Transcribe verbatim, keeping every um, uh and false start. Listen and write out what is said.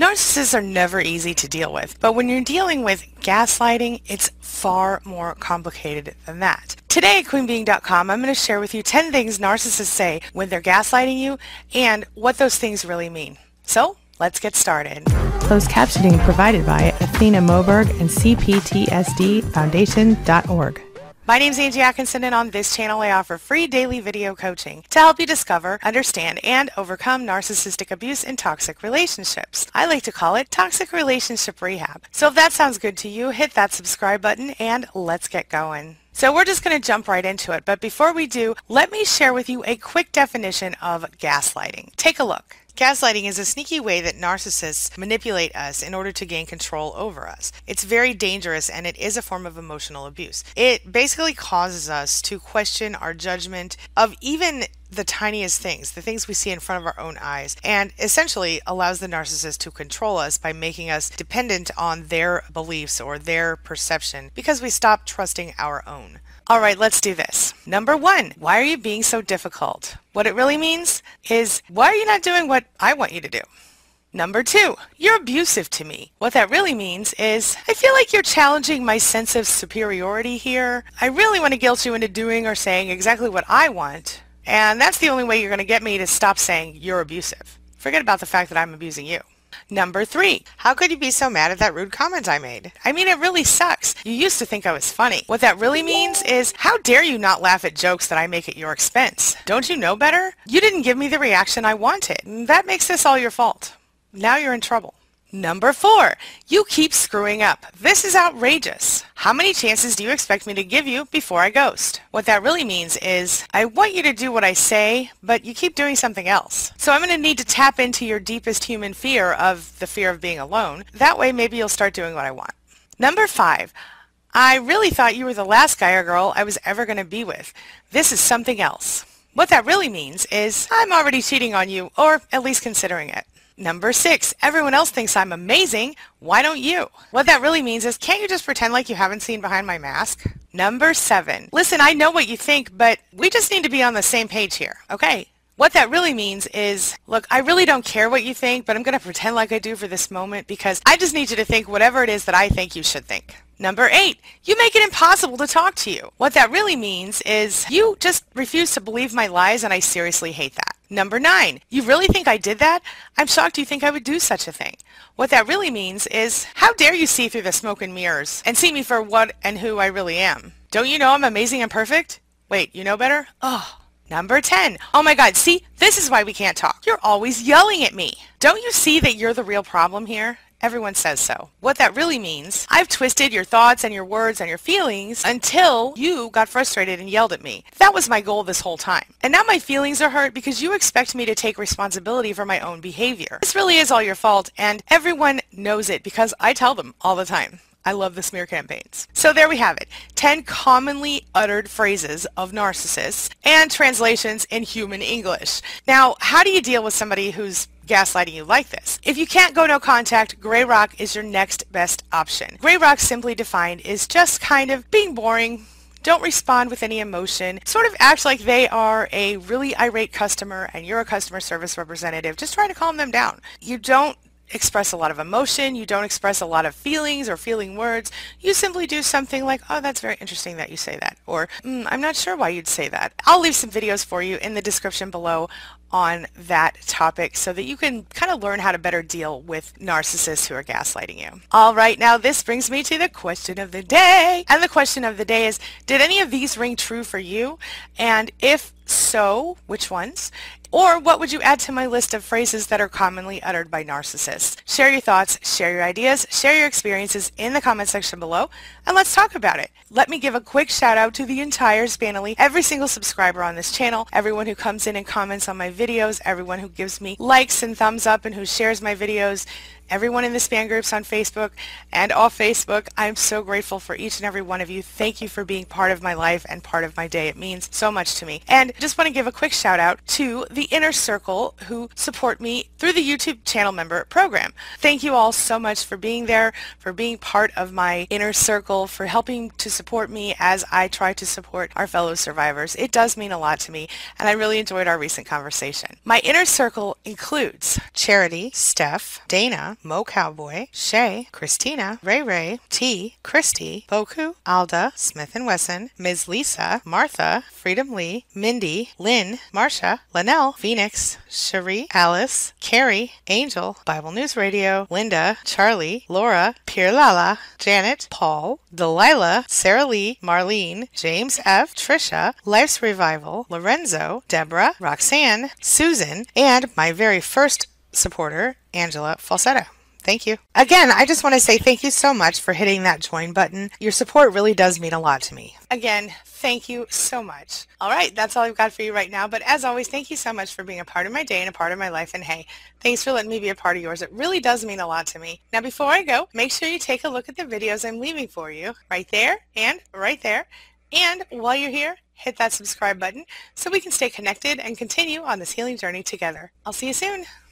Narcissists are never easy to deal with, but when you're dealing with gaslighting, it's far more complicated than that. Today at queen beeing dot com, I'm going to share with you ten things narcissists say when they're gaslighting you and what those things really mean. So, let's get started. Closed captioning provided by Athena Moberg and C P T S D Foundation dot org. My name is Angie Atkinson, and on this channel I offer free daily video coaching to help you discover, understand, and overcome narcissistic abuse in toxic relationships. I like to call it toxic relationship rehab. So if that sounds good to you, hit that subscribe button and let's get going. So we're just going to jump right into it, but before we do, let me share with you a quick definition of gaslighting. Take a look. Gaslighting is a sneaky way that narcissists manipulate us in order to gain control over us. It's very dangerous and it is a form of emotional abuse. It basically causes us to question our judgment of even the tiniest things, the things we see in front of our own eyes, and essentially allows the narcissist to control us by making us dependent on their beliefs or their perception because we stop trusting our own. All right, let's do this. Number one, why are you being so difficult? What it really means is, why are you not doing what I want you to do? Number two, you're abusive to me. What that really means is, I feel like you're challenging my sense of superiority here. I really want to guilt you into doing or saying exactly what I want, and that's the only way you're going to get me to stop saying you're abusive. Forget about the fact that I'm abusing you. Number three, how could you be so mad at that rude comment I made? I mean, it really sucks. You used to think I was funny. What that really means is, how dare you not laugh at jokes that I make at your expense? Don't you know better? You didn't give me the reaction I wanted. That makes this all your fault. Now you're in trouble. Number four, you keep screwing up. This is outrageous. How many chances do you expect me to give you before I ghost? What that really means is, I want you to do what I say, but you keep doing something else. So I'm going to need to tap into your deepest human fear of the fear of being alone. That way maybe you'll start doing what I want. Number five, I really thought you were the last guy or girl I was ever going to be with. This is something else. What that really means is, I'm already cheating on you, or at least considering it. Number six, everyone else thinks I'm amazing. Why don't you? What that really means is, can't you just pretend like you haven't seen behind my mask? Number seven, listen, I know what you think, but we just need to be on the same page here, okay? What that really means is, look, I really don't care what you think, but I'm going to pretend like I do for this moment because I just need you to think whatever it is that I think you should think. Number eight, you make it impossible to talk to you. What that really means is, you just refuse to believe my lies, and I seriously hate that. Number nine, you really think I did that? I'm shocked you think I would do such a thing. What that really means is, how dare you see through the smoke and mirrors and see me for what and who I really am? Don't you know I'm amazing and perfect? Wait, you know better? Oh. Number ten, oh my God, see, this is why we can't talk. You're always yelling at me. Don't you see that you're the real problem here? Everyone says so. What that really means, I've twisted your thoughts and your words and your feelings until you got frustrated and yelled at me. That was my goal this whole time. And now my feelings are hurt because you expect me to take responsibility for my own behavior. This really is all your fault, and everyone knows it because I tell them all the time. I love the smear campaigns. So there we have it. ten commonly uttered phrases of narcissists and translations in human English. Now, how do you deal with somebody who's gaslighting you like this? If you can't go no contact, Gray Rock is your next best option. Gray Rock, simply defined, is just kind of being boring. Don't respond with any emotion. Sort of act like they are a really irate customer and you're a customer service representative. Just try to calm them down. You don't express a lot of emotion, you don't express a lot of feelings or feeling words. You simply do something like, oh, that's very interesting that you say that, or mm, I'm not sure why you'd say that. I'll leave some videos for you in the description below on that topic so that you can kind of learn how to better deal with narcissists who are gaslighting you. All right, now this brings me to the question of the day. And the question of the day is, did any of these ring true for you? And if so, which ones? Or what would you add to my list of phrases that are commonly uttered by narcissists? Share your thoughts, share your ideas, share your experiences in the comment section below, and let's talk about it. Let me give a quick shout out to the entire Spanily, every single subscriber on this channel, everyone who comes in and comments on my videos, everyone who gives me likes and thumbs up and who shares my videos, everyone in the Span groups on Facebook and off Facebook. I'm so grateful for each and every one of you. Thank you for being part of my life and part of my day. It means so much to me. And just want to give a quick shout out to the Inner Circle who support me through the YouTube channel member program. Thank you all so much for being there, for being part of my Inner Circle, for helping to support me as I try to support our fellow survivors. It does mean a lot to me, and I really enjoyed our recent conversation. My Inner Circle includes Charity, Steph, Dana, Mo Cowboy, Shay, Christina, Ray Ray, T, Christy, Boku, Alda, Smith and Wesson, Miz Lisa, Martha, Freedom Lee, Mindy, Lynn, Marsha, Linnell, Phoenix, Cherie, Alice, Carrie, Angel, Bible News Radio, Linda, Charlie, Laura, Pierre Lala, Janet, Paul, Delilah, Sarah Lee, Marlene, James F, Trisha, Life's Revival, Lorenzo, Deborah, Roxanne, Susan, and my very first supporter, Angela Falsetto. Thank you. Again, I just want to say thank you so much for hitting that join button. Your support really does mean a lot to me. Again, thank you so much. All right, that's all I've got for you right now. But as always, thank you so much for being a part of my day and a part of my life. And hey, thanks for letting me be a part of yours. It really does mean a lot to me. Now, before I go, make sure you take a look at the videos I'm leaving for you right there and right there. And while you're here, hit that subscribe button so we can stay connected and continue on this healing journey together. I'll see you soon.